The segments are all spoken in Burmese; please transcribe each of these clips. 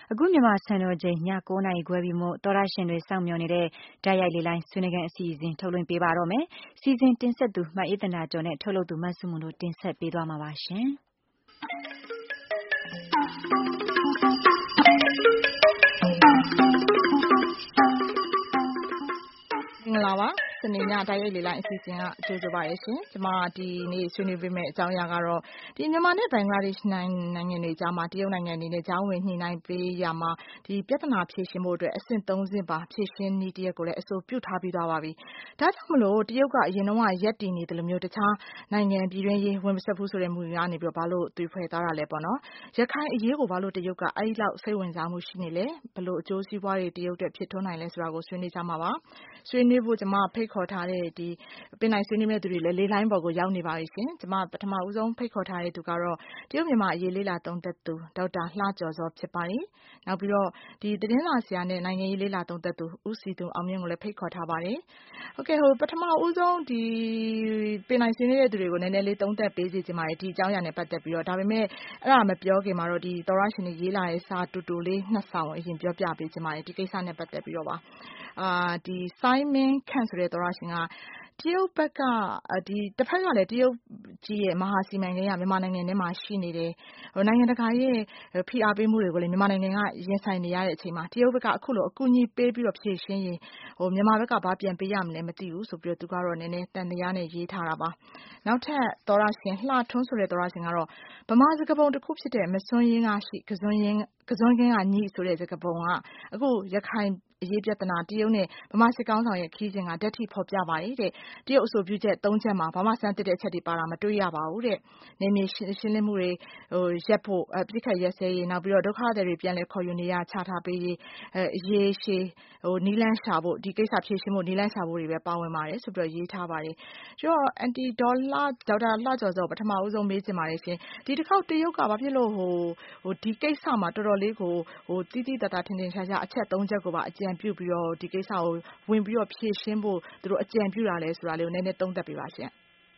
အခုမြန်မာစံတော်ချိန်ည9:00နာရီခွဲပြီမို့သောရရှင်တွေစောင့်မျှော်နေတဲ့ဓာတ်ရိုက်လေလိုင်းဆွေးနွေးခန်းအစီအစဉ်ထုတ်လွှင့်ပေးပါတော့မယ်။စီစဉ်တင်ဆက်သူမအေးသန္တာကျော်နဲ့ထုတ်လုပ်သူမဆုမွန်တို့တင်ဆက်ပေးသွားမှာပါရှင်။မင်္ဂလာပါစနေညဓာတ်ရိုက်လေလိုင်းအစီအစဉ်ကကြိုဆိုပါရရှင်။ကျွန်မဒီနေ့ဆွေးနွေးပေးမယ့်အကြောင်းအရာကတော့ဒီမြန်မာနဲ့ဘင်္ဂလားဒေ့ရှ်နိုင်ငံတွေကြားမှာတရုတ်နိုင်ငံအနေနဲ့ကြားဝင်ညှိနှိုင်းပေးရမှာဒီပြဿနာဖြေရှင်းဖို့အတွက်အဆင့်3ဆင့်ပါဖြေရှင်းနည်းတစ်ရပ်ကိုလည်းအဆိုပြုထားပြီးသွားပါပြီ။ဒါကြောင့်မလို့တရုတ်ကအရင်တော့ရက်တည်နေတယ်လို့မျိုးတခြားနိုင်ငံပြည်တွင်းရေးဝင်မဆက်ဘူးဆိုတဲ့မူကနေပြီးတော့ဘာလို့သွေးဖွဲ့သားတာလဲပေါ့နော်။ရခိုင်အရေးကိုဘာလို့တရုတ်ကအဲ့လောက်စိတ်ဝင်စားမှုရှိနေလဲဘလို့အကျိုးစီးပွားတွေတရုတ်အတွက်ဖြစ်ထွန်းနိုင်လဲဆိုတာကိုဆွေးနွေးကြမှာပါ။ဆွေးနွေးဖို့ကျွန်မဖိတ်ခေါ်ထားတဲ့ဒီပင်နိုင်ဆွေးနွေးမဲ့သူတွေလည်းလေးလိုင်းပေါ်ကိုရောက်နေပါပြီရှင်။ကျွန်မပထမဦးဆုံးဖိတ်ခေါ်ထားတဲ့သူကတော့တရုတ်မြန်မာအရေးလေးလာသုံးသက်သူဒေါက်တာလှကျော်စောဖြစ်ပါတယ်။နောက်ပြီးတော့ဒီသတင်းစာဆရာနဲ့နိုင်ငံရေးလေးလာသုံးသက်သူဦးစီသူအောင်မြင့်ကိုလည်းဖိတ်ခေါ်ထားပါတယ်။ဟုတ်ကဲ့ပထမဦးဆုံးဒီပင်နိုင်ဆွေးနွေးတဲ့သူတွေကိုနည်းနည်းလေးသုံးသက်ပေးစီချင်ပါတယ်ဒီအကြောင်းအရာနဲ့ပတ်သက်ပြီးတော့ဒါပေမဲ့အဲ့ဒါမပြောခင်မှာတော့ဒီသောရရှင်တွေရေးလာတဲ့စာတူတူလေးနှစ်ဆောင်အရင်ပြောပြပေးချင်ပါတယ်ဒီကိစ္စနဲ့ပတ်သက်ပြီးတော့ပါ။ဒီ Simon Khan ဆိုတဲ့သောရရှင်ကတရုတ်ဘက်ကဒီတစ်ဖက်ကလည်းတရုတ်ကြီးရဲ့မဟာစီမံကိန်းကမြန်မာနိုင်ငံထဲမှာရှိနေတယ်။နိုင်ငံတကာရဲ့ဖိအားပေးမှုတွေကိုလည်းမြန်မာနိုင်ငံကရင်ဆိုင်နေရတဲ့အချိန်မှာတရုတ်ဘက်ကအခုလိုအကူအညီပေးပြီးတော့ဖြည့်ရှင်းရင်မြန်မာဘက်ကဘာပြန်ပေးရမလဲမသိဘူးဆိုပြီးတော့သူကတော့နည်းနည်းတန်တရားနဲ့ရေးထားတာပါ။နောက်ထပ်သောရရှင်လှထွန်းဆိုတဲ့သောရရှင်ကတော့ဗမာစကားပုံတစ်ခုဖြစ်တဲ့မစွန်းရင်းကရှိကစွန်းခင်းကညီဆိုတဲ့စကားပုံကအခုရခိုင်အရေးပြဿနာတရုတ်နဲ့ဗမာစစ်ကောင်ဆောင်ရဲ့ခီးစဉ်ကဓာတ်ထိဖော်ပြပါတယ်တဲ့တရုတ်အဆိုပြုချက်3ချက်မှာဘာမှစမ်းသစ်တဲ့အချက်တွေပါတာမတွေ့ရပါဘူးတဲ့နေမြေရှင်းလင်းမှုတွေရက်ဖို့ပြစ်ခတ်ရက်စဲရေးနောက်ပြီးတော့ဒုက္ခသည်တွေပြန်လည်ခေါ်ယူနေရချထားပေးရေးအရေးရှည်နီလန်းရှာဖို့ဒီကိစ္စဖြေရှင်းဖို့နီလန်းရှာဖို့တွေပဲပါဝင်ပါတယ်ဆိုပြီးတော့ရေးထားပါတယ်ကျော်အန်တီဒေါ်လာဒေါက်တာလှကျော်စောပထမဦးဆုံးမေးချင်ပါတယ်ရှင်ဒီတစ်ခေါက်တရုတ်ကဘာဖြစ်လို့ဒီကိစ္စမှာတော်တော်လေးကိုတိတိတတ်တာထင်ထင်ရှားရှားအချက်3ချက်ကိုပါအကြံပြုပြီးတော့ဒီကိစ္စကိုဝင်ပြီးတော့ဖြေရှင်းဖို့သူတို့အကြံပြုတာလဲဆိုတာလေးကိုနည်းနည်းသုံးသပ်ပေးပါရှင်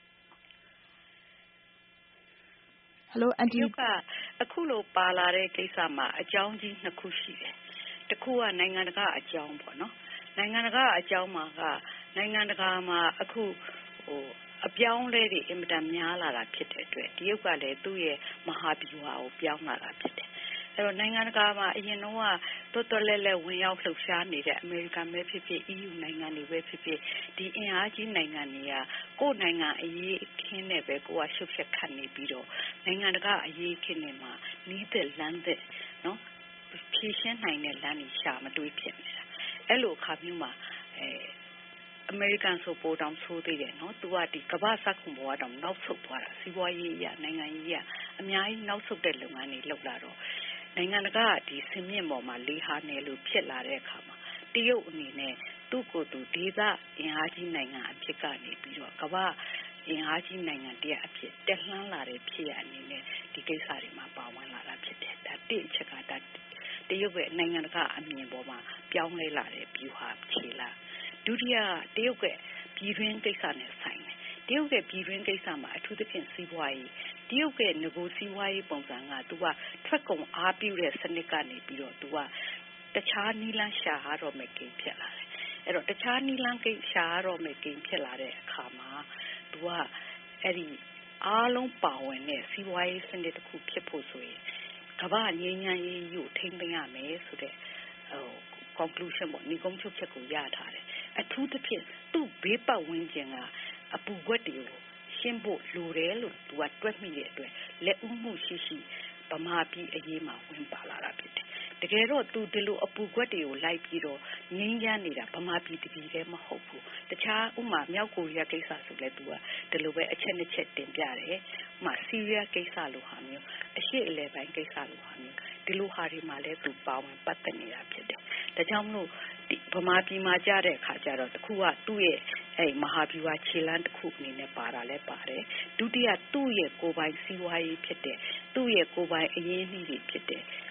ဟယ်လိုအန်တီကအခုလိုပါလာတဲ့ကိစ္စမှာအကြောင်းကြီး2ခုရှိတယ်တစ်ခုကနိုင်ငံတကာအကြောင်းပေါ့နော်နိုင်ငံတကာအကြောင်းမှာကနိုင်ငံတကာမှာအခုအပြောင်းလဲတွေအင်မတန်များလာတာဖြစ်တဲ့အတွက်တရုတ်ကလည်းသူ့ရဲ့မဟာဗျူဟာကိုပြောင်းလာတာဖြစ်တယ်အဲ့တော့နိုင်ငံတကာမှာအရင်တော့တော်တော်လဲလဲဝင်ရောက်လှုပ်ရှားနေတဲ့အမေရိကန်ပဲဖြစ်ဖြစ် EU နိုင်ငံတွေပဲဖြစ်ဖြစ်ဒီအင်အားကြီးနိုင်ငံတွေကကိုယ့်နိုင်ငံအရေးအခင်းနဲ့ပဲကိုယ်ကရှုပ်ရှက်ခတ်နေပြီးတော့နိုင်ငံတကာအရေးအခင်းတွေမှာနီးတဲ့လမ်းတဲ့နော်ဖြည့်ရှင်းနိုင်တဲ့လမ်းတွေရှာမတွေ့ဖြစ်နေတာအဲ့လိုအခါမျိုးမှာအမေရိကန်ဆိုပိုတောင်ဆိုးသေးတယ်နော်သူကဒီကမ္ဘာစက္ကူပေါ်ကတော့နောက်ဆုတ်သွားတာစီးပွားရေးအရနိုင်ငံရေးအရအများကြီးနောက်ဆုတ်တဲ့လုပ်ငန်းတွေလုပ်လာတော့နိုင်ငံတကာဒီစင်မြင့်ပေါ်မှာလေးဟာနယ်လို့ဖြစ်လာတဲ့အခါမှာတရုတ်အနေနဲ့သူ့ကိုယ်သူဒေသအင်အားကြီးနိုင်ငံအဖြစ်ကနေပြီးတော့ကမ္ဘာအင်အားကြီးနိုင်ငံတည်းအဖြစ်တက်လှမ်းလာတဲ့ဖြစ်ရအနေနဲ့ဒီကိစ္စတွေမှာပါဝင်လာတာဖြစ်တယ်ဒါတစ်အချက်ကဒါတရုတ်ရဲ့နိုင်ငံတကာအမြင်ပေါ်မှာပြောင်းလဲလာတဲ့ view ဟာခြေလာဒုတိယတရုတ်ရဲ့ပြည်တွင်းကိစ္စနဲ့ဆိုင်တယ်တရုတ်ရဲ့ပြည်တွင်းကိစ္စမှာအထူးသဖြင့်စီးပွားရေးတရုတ်ရဲ့ငကိုစီးပွားရေးပုံစံကသူကထွက်ကုန်အားပြုတဲ့စနစ်ကနေပြီးတော့သူကတခြားနီလန်းရှာရတော့မယ်ကိန်းဖြစ်လာတယ်အဲ့တော့တခြားနီလန်းကိန်းရှာရတော့မယ်ကိန်းဖြစ်လာတဲ့အခါမှာသူကအဲ့ဒီအားလုံးပါဝင်တဲ့စီးပွားရေးစနစ်တစ်ခုဖြစ်ဖို့ဆိုရင်ကမ္ဘာငြိမ်းချမ်းရေးကိုထိန်းသိမ်းရမယ်ဆိုတဲ့conclusion ပေါ့ညီကုန်းချုပ်ချက်ကိုရထားတယ်အထူးသဖြင့်သူ့ဘေးပတ်ဝန်းကျင်ကအပူကွက်တွေကိုရှင်းဖို့လိုတယ်လို့သူကတွက်မိတဲ့အတွက်လက်ဦးမှုရှိရှိဗမာပြည်အရေးမှာဝင်ပါလာတာဖြစ်တယ်တကယ်တော့သူဒီလိုအပူကွက်တွေကိုလိုက်ပြီးတော့ငြိမ်းချမ်းနေတာဗမာပြည်တပြည်တည်းမဟုတ်ဘူးတခြားဥမာမြောက်ကိုရီးယားကိစ္စဆိုလဲသူကဒီလိုပဲအချက်နှစ်ချက်တင်ပြတယ်ဥမာဆီးရီးယားကိစ္စလိုဟာမျိုးအရှေ့အလယ်ပိုင်းကိစ္စလိုဟာမျိုးဒီလိုဟာတွေမှာလဲသူပါဝင်ပတ်သက်နေတာဖြစ်တယ်ဒါကြောင့်မလို့ဗမာပြည်မှာကြားတဲ့အခါကျတော့တခုကသူ့ရဲ့မဟာဗျူဟာခြေလှမ်းတစ်ခုအနေနဲ့ပါတာလဲပါတယ်ဒုတိယသူ့ရဲ့ကိုယ်ပိုင်စီးပွားရေးဖြစ်တဲ့သူ့ရဲ့ကိုယ်ပိုင်အရင်းအနှီးတွေဖြစ်တဲ့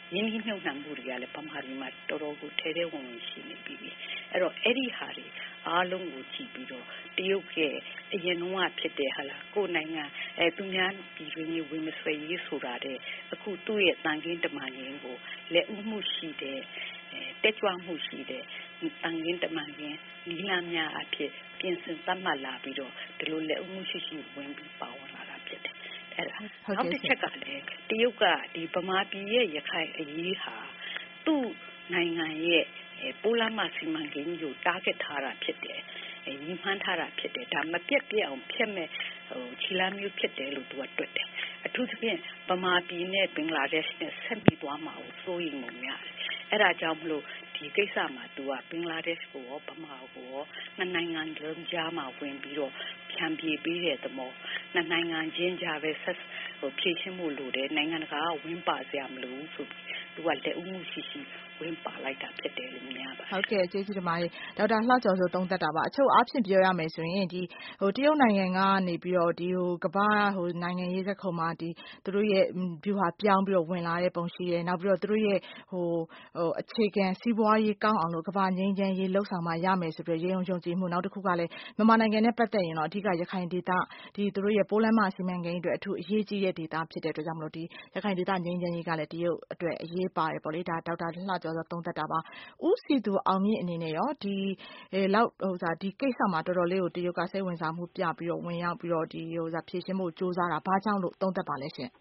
ရင်းနှီးမြှုပ်နှံမှုတွေကလည်းဗမာပြည်မှာတော်တော်ကိုထဲထဲဝင်ဝင်ရှိနေပြီအဲ့တော့အဲ့ဒီဟာတွေအားလုံးကိုကြည့်ပြီးတော့တရုတ်ရဲ့အရင်ကဖြစ်တဲ့ဟာလားကိုယ်နိုင်ငံသူများပြည်တွင်းရေးဝင်မဆွဲရေးဆိုတာတဲ့အခုသူ့ရဲ့တန်ခင်းတမန်ရင်းကိုလက်ဦးမှုရှိတဲ့တက်ကြွမှုရှိတဲ့တန်ခင်းတမန်ရင်းနီလာများအဖြစ်ပြင်ဆင်သတ်မှတ်လာပြီးတော့ဒီလိုလက်ဦးမှုရှိဝင်ပြီးပါဝင်လာတာဖြစ်တယ်အဲ့ဒါနောက်တစ်ချက်ကလည်းတရုတ်ကဒီဗမာပြည်ရဲ့ရခိုင်အရေးဟာသူ့နိုင်ငံရဲ့ပိုးလမ်းမစီမံကိန်းကိုတားဂက်ထားတာဖြစ်တယ်ညီမှန်းထားတာဖြစ်တယ်ဒါမပြတ်ပြတ်အောင်ဖျက်မဲ့ခြေလမ်းမျိုးဖြစ်တယ်လို့သူကတွက်တယ်အထူးသဖြင့်ဗမာပြည်နဲ့ဘင်္ဂလားဒေ့ရှ်နဲ့ဆက်ပြီးသွားမှာကိုစိုးရိမ်မှုများတယ်အဲ့ဒါကြောင့်မလို့ဒီကိစ္စမှာသူကဘင်္ဂလားဒေ့ရှ်ကိုရောဗမာကိုရောနှစ်နိုင်ငံလုံးကြားမှာဝင်ပြီးတော့ဖြန့်ပြေးပေးတဲ့သဘောနှစ်နိုင်ငံချင်းကြားပဲဖြည့်ရှင်းမှုလိုတယ်နိုင်ငံတကာကဝင်ပါစရာမလိုဘူးဆိုပြီးသူကလက်ဦးမှုရှိဝင်ပါလိုက်တာဖြစ်တယ်လို့မြင်ရပါတယ်ဟုတ်ကဲ့ကျေးဇူးတင်ပါတယ်ဒေါက်တာလှကျော်ဆိုသုံးသပ်တာပါအချုပ်အားဖြင့်ပြောရမယ်ဆိုရင်ဒီတရုတ်နိုင်ငံကနေပြီးတော့ဒီကမ္ဘာနိုင်ငံရေးစက်ခုံမှာဒီသူတို့ရဲ့ဗျူဟာပြောင်းပြီးတော့ဝင်လာတဲ့ပုံရှိတယ်နောက်ပြီးတော့သူတို့ရဲ့အခြေခံစီးပွားရေးကောင်းအောင်လို့ကမ္ဘာငြိမ်းချမ်းရေးလှုပ်ဆောင်မှရမယ်ဆိုပြီးရေယုံကြည်မှုနောက်တစ်ခုကလည်းမြန်မာနိုင်ငံနဲ့ပတ်သက်ရင်တော့အဓိကရခိုင်ဒေသဒီသူတို့ရဲ့ပိုးလမ်းမစီမံကိန်းအတွက်အထူးအရေးကြီးတဲ့ဒေသဖြစ်တဲ့အတွက်ကြောင့်မလို့ဒီရခိုင်ဒေသငြိမ်းချမ်းရေးကလည်းတရုတ်အတွက်အရေးပါတယ်ပေါ့လေဒါဒေါက်တာလှကျော်ဆိုသုံးသပ်တာပါဦးစီသူအောင်မြင့်အနေနဲ့ရောဒီကိစ္စမှာတော်တော်လေးကိုတရုတ်ကစိတ်ဝင်စားမှုပြပြီးတော့ဝင်ရောက်ပြီးတော့ဒီဖြည့်ရှင်းဖို့ကြိုးစားတာဘာကြောင့်လို့သုံးသပ်ပါလဲရှင်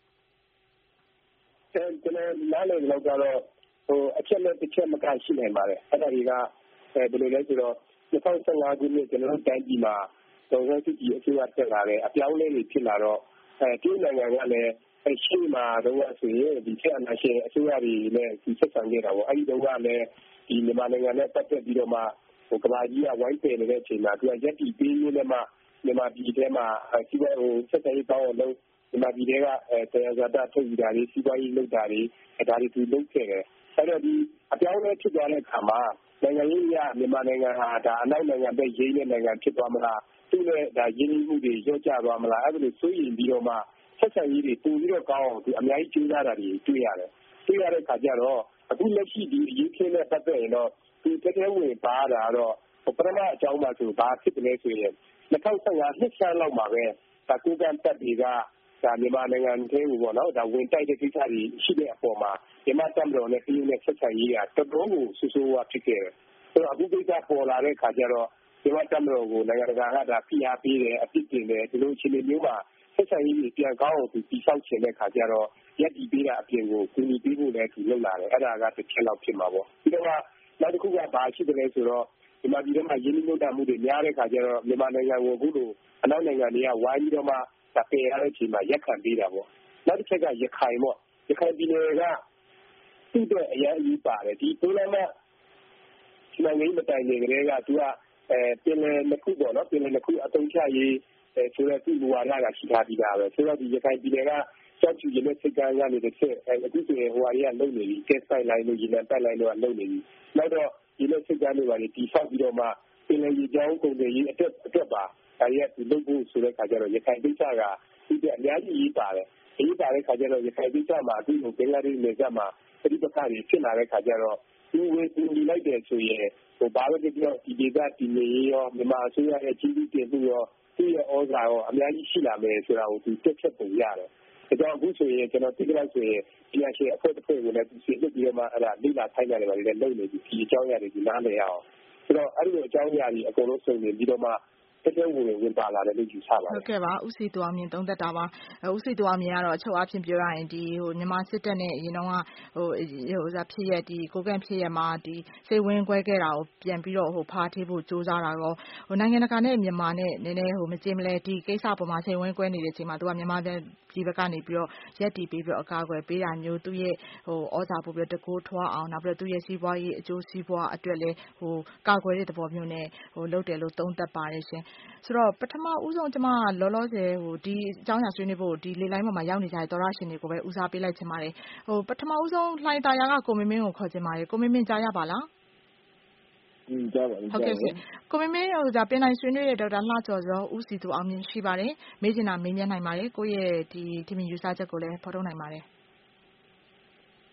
ကျွန်တော်နားလည်လောက်ကတော့အချက်နဲ့တစ်ချက်မကရှိနိုင်ပါတယ်အဲ့ဒါတွေကဘယ်လိုလဲဆိုတော့2015ခုနှစ်ကျွန်တော်တို့တိုင်းပြည်မှာဒေါ်စုကြည်အစိုးရတက်လာတယ်အပြောင်းအလဲတွေဖြစ်လာတော့တရုတ်နိုင်ငံကလည်းရှေ့မှာတော့ဆိုရင်ဒီဆက်အနာရှင်အစိုးရတွေနဲ့ဒီဆက်ဆံနေတာပေါ့အဲ့ဒီတော့ကလည်းဒီမြန်မာနိုင်ငံနဲ့ပတ်သက်ပြီးတော့မှကမ္ဘာကြီးကဝိုင်းပယ်နေတဲ့အချိန်မှာသူကရက်တီပေးရင်းနဲ့မှမြန်မာပြည်ထဲမှာစီးပွားရေးဆက်ဆံရေးကောင်းအောင်လုပ်မြန်မာပြည်ထဲကတရားဇာတထုတ်ယူတာတွေစီးပွားရေးလုပ်တာတွေဒါတွေသူလုပ်ခဲ့တယ်အဲ့တော့ဒီအပြောင်းအလဲဖြစ်သွားတဲ့အခါမှာနိုင်ငံရေးအရမြန်မာနိုင်ငံဟာဒါအနောက်နိုင်ငံပဲရင်းတဲ့နိုင်ငံဖြစ်သွားမလားသူ့နဲ့ဒါရင်းနှီးမှုတွေရော့ကျသွားမလားအဲ့ဒါလိုစိုးရိမ်ပြီးတော့မှဆက်ဆံရေးတွေပိုပြီးတော့ကောင်းအောင်သူအများကြီးကြိုးစားတာတွေတွေ့ရတယ်တွေ့ရတဲ့အခါကျတော့အခုလက်ရှိဒီရေးခင်းနဲ့ပတ်သက်ရင်တော့ဒီတကယ်ဝင်ပါတာတော့ပထမအကြောင်းပါဆိုဘာဖြစ်တယ်လဲဆိုရင်2015နှစ်ဆန်းလောက်မှာပဲဒါကိုကန့်တက်တွေကဒါမြန်မာနိုင်ငံထဲကိုပေါ့နော်ဒါဝင်တိုက်တဲ့ကိစ္စတွေရှိတဲ့အပေါ်မှာမြန်မာတပ်မတော်နဲ့ပြည်နယ်ဆက်ဆံရေးကတော်တော်ကိုဆူဆူဝါဖြစ်ခဲ့တယ်ဆိုတော့အခုကိစ္စပေါ်လာတဲ့အခါကျတော့မြန်မာတပ်မတော်ကိုနိုင်ငံတကာကဒါဖိအားပေးတယ်အပြစ်တင်တယ်ဒီလိုအခြေအနေမျိုးမှာဆက်ဆံရေးပြန်ကောင်းအောင်သူတိစောက်ချင်တဲ့အခါကျတော့ရက်တီပေးတာအပြင်ကိုကူညီပေးဖို့လည်းသူလုပ်လာတယ်အဲ့ဒါကတစ်ချက်လောက်ဖြစ်မှာပေါ့ပြီးတော့နောက်တစ်ခုကဘာရှိတယ်လဲဆိုတော့ဒီမှာဒီထဲမှာရင်းနှီးမြှုပ်နှံမှုတွေများတဲ့အခါကျတော့မြန်မာနိုင်ငံကိုအခုလိုအနောက်နိုင်ငံတွေကဝိုင်းပြီးတော့မှဒါပယ်ရတဲ့အချိန်မှာရက်ခံပေးတာပေါ့နောက်တစ်ချက်ကရခိုင်ပေါ့ရခိုင်ပြည်နယ်ကသူ့အတွက်အရေးကြီးပါတယ်ဒီပိုးလမ်းမစီမံကိန်းမတိုင်ခင်ကတည်းကသူကပင်လယ်နှစ်ခုပေါ့နော်ပင်လယ်နှစ်ခုအသုံးချရေးဆိုတော့သူ့ဘူဝါဒကရှိထားပြီးသားပဲဆိုတော့ဒီရခိုင်ပြည်နယ်ကကျောက်ဖြူရမယ့်စိတ်ကမ်းကနေတစ်ချက်အခုဆိုရင်ဟိုဟာတွေကလုံနေပြီကက်ပိုက်လိုင်းလို့ရေနံပိုက်လိုင်းတော့လုံနေပြီနောက်တော့ဒီလိုစိတ်ကမ်းတွေပါလေတီဆောက်ပြီးတော့မှပင်လယ်ရေကြောင်းကုန်သွယ်ရေးအတွက်ပါဒါရက်ဒီလုပ်ဖို့ဆိုတဲ့ခါကျတော့ရခိုင်ဒေသကဒီအများကြီးရေးပါတယ်ရေးပါတဲ့ခါကျတော့ရခိုင်ဒေသမှာအခုဘင်္ဂလားဒေ့ရှ်နယ်စပ်မှာပြည်ပခါတွေဖြစ်လာတဲ့ခါကျတော့ဒီဝေးဒီလိုက်တယ်ဆိုရင်ဘာလို့ဒီပြောဒီဒေသတည်ငြိမ်ရေးရောမြန်မာအစိုးရရဲ့ကြီးကြီးတင်မှုရောသူ့ရဲ့ဩဇာရောအများကြီးရှိလာမယ်ဆိုတာကိုသူတက်ချက်ပုံရတယ်။ဒါကြောင့်အခုဆိုရင်ကျွန်တော်သိကြလို့ဆိုရင်ဒီအချက်အဖွဲ့တစ်ဖွဲ့ကိုလည်းသူစီလုပ်ပြီးတော့မှအဲ့ဒါလိလာထိုင်းရတယ်ပါလေလုပ်နေပြီဒီအကြောင်းအရာတွေဒီနားလည်ရအောင်ဆိုတော့အဲ့လိုအကြောင်းအရာတွေအကုန်လုံးစုံနေပြီးတော့မှတကယ်ဝင်ပါလာတယ်လို့ယူဆပါတယ်ဟုတ်ကဲ့ပါဦးစီသူအောင်မြင့်သုံးသက်တာပါဦးစီသူအောင်မြင့်ကတော့အချုပ်အားဖြင့်ပြောရရင်ဒီမြန်မာစစ်တပ်နဲ့အရင်တော့ဖြစ်ရဒီကိုကန့်ဖြစ်ရမှာဒီစိတ်ဝင်ခွဲခဲ့တာကိုပြန်ပြီးတော့ဖားထေးဖို့စူးစမ်းတာတော့နိုင်ငံတကာနဲ့မြန်မာနဲ့နည်းနည်းမကြင်မလဲဒီကိစ္စပေါ်မှာစိတ်ဝင်ခွဲနေတဲ့အချိန်မှာသူကမြန်မာပြည်ဘက်ကနေပြီးတော့ရက်တီပြီးတော့အကာအကွယ်ပေးတာမျိုးသူ့ရဲ့ဩဇာပို့ပြီးတကိုးထွားအောင်နောက်ပြီးတော့သူ့ရဲ့စီးပွားရေးအကျိုးစီးပွားအတွက်လည်းကာကွယ်တဲ့သဘောမျိုးနဲ့လုပ်တယ်လို့သုံးသပ်ပါတယ်ရှင်ဆိုတော့ပထမဦးဆုံးကျမလောလောဆယ်ဒီအကြောင်းအရာဆွေးနွေးဖို့ဒီလေလိုင်းပေါ်မှာရောက်နေကြတဲ့သောရရှင်တွေကိုပဲဦးစားပေးလိုက်ချင်ပါတယ်ပထမဦးဆုံးလှိုင်သာယာကကိုမင်းမင်းကိုခေါ်ချင်ပါတယ်ကိုမင်းမင်းကြားရပါလားကြားပါဟုတ်ကဲ့ရှင်ကိုမင်းမင်းပင်တိုင်းဆွေးနွေးတဲ့ဒေါက်တာလှကျော်စောဦးစီသူအောင်မြင့်ရှိပါတယ်မေးချင်တာမေးမြန်းနိုင်ပါတယ်ကိုယ့်ရဲ့ဒီထင်မြင်ယူဆချက်ကိုလည်းဖော်ထုတ်နိုင်ပါတယ်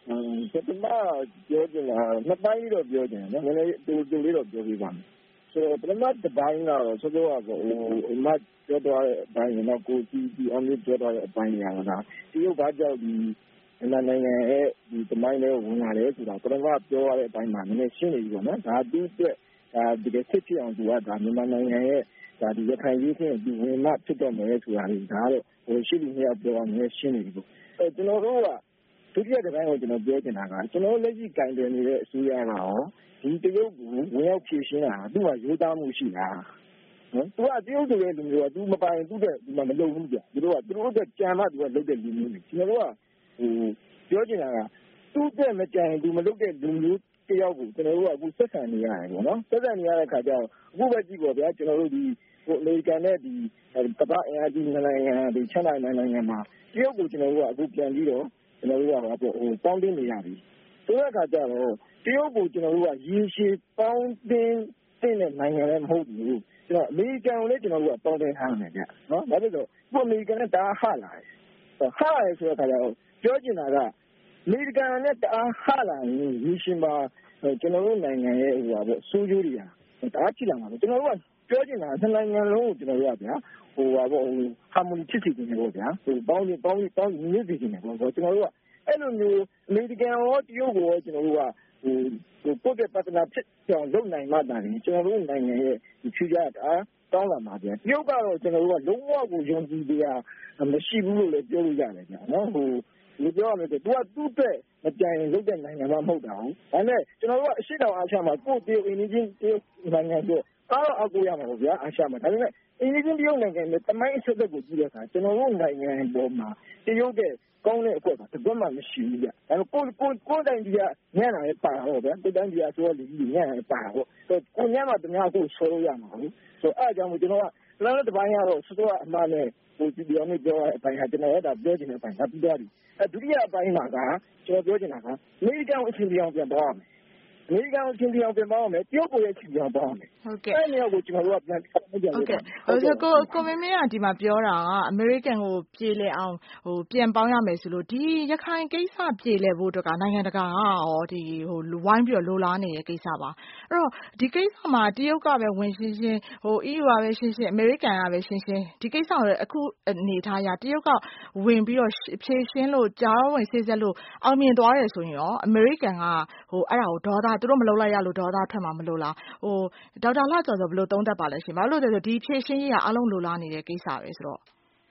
ပထမပြောချင်တာနှစ်ပိုင်းတော့ပြောချင်တယ်နော်နည်းနည်းတူလေးတော့ပြောပြပါမယ်ဆိုတော့ပထမတစ်ပိုင်းကတော့ဆိုတော့မတ်ပြောသွားတဲ့အပိုင်းကတော့ကိုကြီးအောင်ပြောသွားတဲ့အပိုင်းတွေကတရုတ်ဘာကြောင့်ဒီနိုင်ငံရဲ့ဒီသမိုင်းလေးဝင်လာတယ်ဆိုတာပထမပြောရတဲ့အပိုင်းမှာနည်းနည်းရှင်းနေပြီပေါ့နော်ဒါသူ့အတွက်ဒီကစစ်ဖြစ်အောင်သူကဒါမြန်မာနိုင်ငံရဲ့ဒါဒီရခိုင်ရေးချင်းဒီဝင်မှဖြစ်တော့မယ်ဆိုတာလေဒါတော့ရှိလူမျိုးပြောအောင်နည်းရှင်းနေပြီပေါ့ကျွန်တော်တို့ကဒုတိယတစ်ပိုင်းကိုကျွန်တော်ပြောချင်တာကကျွန်တော်လက်ရှိကင်တယ်နေတဲ့အစိုးရကရောဒီတရုတ်ကိုဝင်ရောက်ဖြည့်ရှင်းတာသူကရိုးသားမှုရှိတာနော်သူကတရုတ်တွေလူမျိုးကသူမပိုင်သူ့တဲ့ဒီမှာမလုပ်ဘူးကြသူတို့အတွက်ကြံမှသူကလုပ်တဲ့လူမျိုးတွေကျွန်တော်တို့ကပြောချင်တာကသူ့တဲ့မကြံသူမလုပ်တဲ့လူမျိုးတယောက်ကိုကျွန်တော်တို့ကအခုဆက်ဆံနေရတယ်ပေါ့နော်ဆက်ဆံနေရတဲ့ခါကျတော့အခုပဲကြည့်ပေါ့ဗျာကျွန်တော်တို့ဒီအမေရိကန်နဲ့ဒီကမ္ဘာအင်အားကြီးနိုင်ငံဒီချမ်းသာနိုင်ငံမှာတရုတ်ကိုကျွန်တော်တို့ကအခုပြန်ပြီးတော့ကျွန်တော်တို့ကပေါင်းတင်နေရပြီဆိုတဲ့အခါကျတော့တရုတ်ကိုကျွန်တော်တို့ကရေရှည်ပေါင်းတင်တဲ့နိုင်ငံလည်းမဟုတ်ဘူးကျွန်တော်အမေရိကန်ကိုလည်းကျွန်တော်တို့ကပေါင်းတင်ထားမယ်ဗျနော်ဒါပေမဲ့ခုအမေရိကန်နဲ့တအားဟလာတယ်ဆိုတဲ့အခါကျတော့ပြောချင်တာကအမေရိကန်နဲ့တအားဟလာရင်ရေရှည်မှာကျွန်တော်တို့နိုင်ငံရဲ့စိုးကျိုးတွေတအားဖြစ်လာမှာကျွန်တော်တို့ကပြောချင်တာနှစ်နိုင်ငံလုံးကိုကျွန်တော်တို့ကဗျာဟာမိုနီဖြစ်စီနေပေါ့ဗျာပေါင်းမြင့်စီနေပေါ့ကျွန်တော်တို့ကအဲ့လိုမျိုးအမေရိကန်ရောတရုတ်ကိုကျွန်တော်တို့ကကိုယ့်ရဲ့ပတ်သက်ဖြစ်အောင်လုပ်နိုင်မှသာလေကျွန်တော်တို့နိုင်ငံရဲ့ဖြူကြတာတောင်းလာမှာဗျာတရုတ်ကတော့ကျွန်တော်တို့ကလုံးဝကိုယုံကြည်တရားမရှိဘူးလို့လည်းပြောလို့ရတယ်ဗျာနော်ဒီပြောရမယ်ဆိုသူကသူ့အတွက်မကြံရင်လုပ်တဲ့နိုင်ငံမှမဟုတ်တာဘူးဒါနဲ့ကျွန်တော်တို့ကအရှိတောင်အာရှမှာကိုယ့်တရုတ်အင်းကြီးတရုတ်နိုင်ငံဆိုအားအကူရမှာပေါ့ဗျာအာရှမှာဒါပေမဲ့အင်းကြီးတရုတ်နိုင်ငံနဲ့တမိုင်းအဆက်အသက်ကိုကြည့်တဲ့အခါကျွန်တော်တို့နိုင်ငံပေါ်မှာတရုတ်တဲ့ကောင်းတဲ့အကွက်ကတကွက်မှမရှိဘူးဗျ။ဒါပေမဲ့ကိုယ်တိုင်ကြီးကညံ့တာလည်းပါတော့ဗျာ။ကိုယ်တိုင်ကြီးကဆိုတော့လူကြီးညံ့တာလည်းပါတော့။ဆိုတော့ကိုညံ့မှတများကိုဆွဲလို့ရမှာဘူး။ဆိုတော့အဲ့အကြောင်းကိုကျွန်တော်ကလည်းတစ်ပိုင်းကတော့စတော့အမှားနဲ့ကိုကြည့်ပြောနေပြောတဲ့အပိုင်းကကျွန်တော်ကဒါပြောချင်တဲ့အပိုင်းကပြီးသွားပြီ။ဒုတိယအပိုင်းမှာကကျွန်တော်ပြောချင်တာကအမေရိကန်ကိုအချိန်ပြောင်းပြန်သွားရမယ်။အမေရိကန်ကိုအချိန်ပြောင်းပြန်သွားရမယ်။တရုတ်ကိုလည်းအချိန်ပြောင်းသွားရမယ်။ဟုတ်ကဲ့အဲ့ဒီကိုကျွန်တော်တို့ကပြန်ဟုတ်ကဲ့ကိုမင်းမင်းကဒီမှာပြောတာကအမေရိကန်ကိုပြေလည်အောင်ပြန်ပေါင်းရမယ်ဆိုလို့ဒီရခိုင်ကိစ္စပြေလည်ဖို့အတွက်ကနိုင်ငံတကာကရောဒီဝိုင်းပြီးတော့လိုလားနေတဲ့ကိစ္စပါအဲ့တော့ဒီကိစ္စမှာတရုတ်ကပဲဝင်ရှင်းEU ကပဲရှင်းအမေရိကန်ကပဲရှင်းဒီကိစ္စကိုအခုအနေထားရတရုတ်ကဝင်ပြီးတော့ဖြည့်ရှင်းလို့ကြားဝင်စေစက်လို့အောင်မြင်သွားတယ်ဆိုရင်ရောအမေရိကန်ကအဲ့ဒါကိုဒေါသသူတို့မလုပ်လိုက်ရလို့ဒေါသထွက်မှာမလို့လားဒေါက်တာလှကျော်ဘယ်လိုသုံးသပ်ပါလဲရှင်ဘာလို့လဲဆိုဒီဖြည့်ရှင်းရေးကအားလုံးလိုလားနေတဲ့ကိစ္စပဲဆိုတော့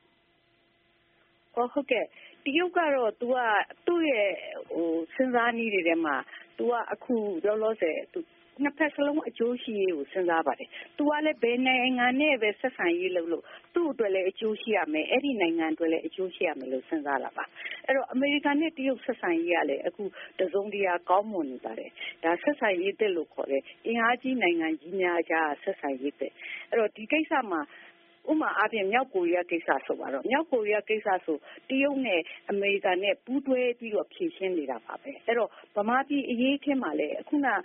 ဟုတ်ကဲ့တရုတ်ကတော့ तू ကသူ့ရဲ့စဉ်းစားနည်းတွေထဲမှာ तू ကအခုလောလောဆယ် तू နှစ်ဖက်စလုံးအကျိုးရှိရေးကိုစဉ်းစားပါတယ်။ तू ကလည်းဘယ်နိုင်ငံနဲ့ပဲဆက်ဆံရေးလုပ်လို့သူ့အတွက်လည်းအကျိုးရှိရမယ်အဲ့ဒီနိုင်ငံအတွက်လည်းအကျိုးရှိရမယ်လို့စဉ်းစားတာပါ။အဲ့တော့အမေရိကန်နဲ့တရုတ်ဆက်ဆံရေးကလည်းအခုတစုံတရာကောင်းမွန်နေပါတယ်။ဒါဆက်ဆံရေးသစ်လို့ခေါ်တယ်။အင်အားကြီးနိုင်ငံကြီးများကြားဆက်ဆံရေးသစ်။အဲ့တော့ဒီကိစ္စမှာဥမာအားဖြင့်မြောက်ကိုရီးယားကိစ္စဆိုပါတော့မြောက်ကိုရီးယားကိစ္စဆိုတရုတ်နဲ့အမေရိကန်နဲ့ပူးတွဲပြီးတော့ဖြေရှင်းနေတာပါပဲအဲ့တော့ဗမာပြည်အရေးချင်းမှာလည်းအခုန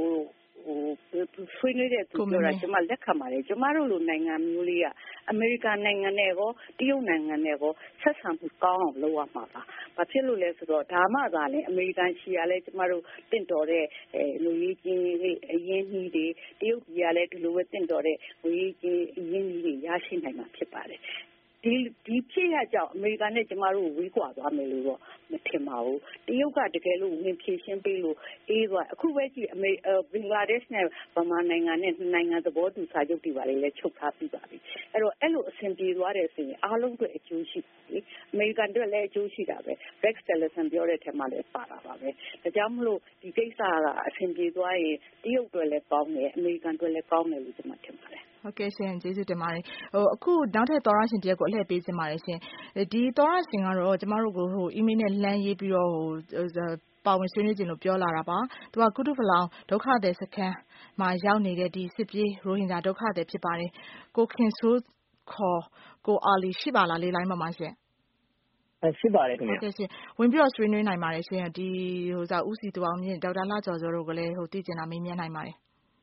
ဆွေးနွေးတဲ့သူပြောတာကျွန်မလက်ခံပါတယ်ကျွန်မတို့လိုနိုင်ငံမျိုးလေးကအမေရိကန်နိုင်ငံနဲ့ရောတရုတ်နိုင်ငံနဲ့ရောဆက်ဆံမှုကောင်းအောင်လုပ်ရမှာပါဘာဖြစ်လို့လဲဆိုတော့ဒါမှသာလေအမေရိကန်ရှီကလည်းကျွန်မတို့တင့်တော်တဲ့လူကြီးချင်းအရင်းနှီးတွေတရုတ်ပြည်ကလည်းဒီလိုပဲတင့်တော်တဲ့လူကြီးချင်းအရင်းနှီးတွေရရှိနိုင်မှာဖြစ်ပါတယ်ဒီဖြစ်ရကြောင့်အမေရိကန်နဲ့ကျမတို့ဝေးကွာသွားမယ်လို့တော့မထင်ပါဘူးတရုတ်ကတကယ်လို့ဝင်ဖြည့်ရှင်းပေးလို့အေးသွားအခုပဲကြည့်ဘင်္ဂလားဒေ့ရှ်နဲ့ဗမာနိုင်ငံနဲ့နိုင်ငံသဘောတူစာချုပ်တွေပါလေလဲချုပ်ထားပြီးပါပြီအဲ့တော့အဲ့လိုအဆင်ပြေသွားတယ်ဆိုရင်အားလုံးအတွက်အကျိုးရှိတယ်အမေရိကန်အတွက်လည်းအကျိုးရှိတာပဲ Rex Tillerson ပြောတဲ့ထဲမှာလည်းပါတာပါပဲဒါကြောင့်မလို့ဒီကိစ္စကအဆင်ပြေသွားရင်တရုတ်အတွက်လည်းကောင်းတယ်အမေရိကန်အတွက်လည်းကောင်းတယ်လို့ကျွန်မထင်ပါတယ်ဟုတ်ကဲ့ရှင်ကျေးဇူးတင်ပါတယ်အခုနောက်ထပ်သောရရှင်တရက်ကိုအလှည့်ပေးခြင်းပါတယ်ရှင်ဒီသောရရှင်ကတော့ကျမတို့ကိုအီးမေးလ်နဲ့လှမ်းရေးပြီးတော့ပါဝင်ဆွေးနွေးခြင်းလို့ပြောလာတာပါသူကကုတုပလောင်ဒုက္ခသည်စခန်းမှာရောက်နေတဲ့ဒီစစ်ပြေးရိုဟင်ဂျာဒုက္ခသည်ဖြစ်ပါတယ်ကိုခင်ဆိုးခေါ်ကိုအာလီရှိပါလားလေးလိုင်းမှာရှင်ရှိပါတယ်ခင်ဗျာဟုတ်ကဲ့ရှင်ဝင်ပြီးတော့ဆွေးနွေးနိုင်ပါတယ်ရှင်ဒီဦးစီတူအောင်မြင့်ဒေါက်တာလှကျော်စောတို့ကိုလည်းသိချင်တာမေးမြန်းနိုင်ပါတယ်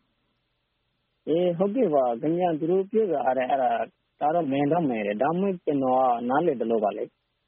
ဟုတ်ကဲ့ပါခင်ဗျာသူတို့ပြောကြတယ်အဲ့ဒါတော့မင်းတော့မယ်ဒါမှမဟုတ်ကျွန်တော်နားလည်တယ်လို့ပါလေ